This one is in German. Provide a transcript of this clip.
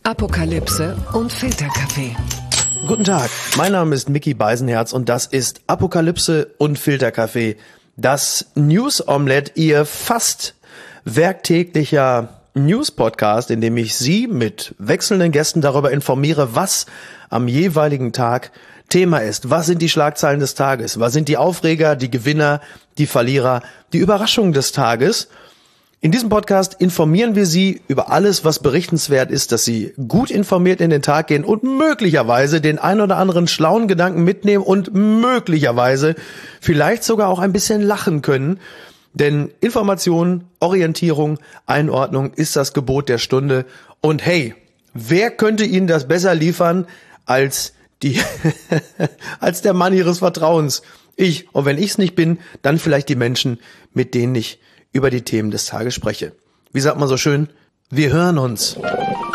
Apokalypse und Filterkaffee. Guten Tag, mein Name ist Micky Beisenherz und das ist Apokalypse und Filterkaffee, das News-Omelette, Ihr fast werktäglicher News-Podcast, in dem ich Sie mit wechselnden Gästen darüber informiere, was am jeweiligen Tag Thema ist. Was sind die Schlagzeilen des Tages? Was sind die Aufreger, die Gewinner, die Verlierer, die Überraschungen des Tages? In diesem Podcast informieren wir Sie über alles, was berichtenswert ist, dass Sie gut informiert in den Tag gehen und möglicherweise den ein oder anderen schlauen Gedanken mitnehmen und möglicherweise vielleicht sogar auch ein bisschen lachen können. Denn Information, Orientierung, Einordnung ist das Gebot der Stunde. Und hey, wer könnte Ihnen das besser liefern als als der Mann Ihres Vertrauens? Ich. Und wenn ich es nicht bin, dann vielleicht die Menschen, mit denen ich über die Themen des Tages spreche. Wie sagt man so schön? Wir hören uns.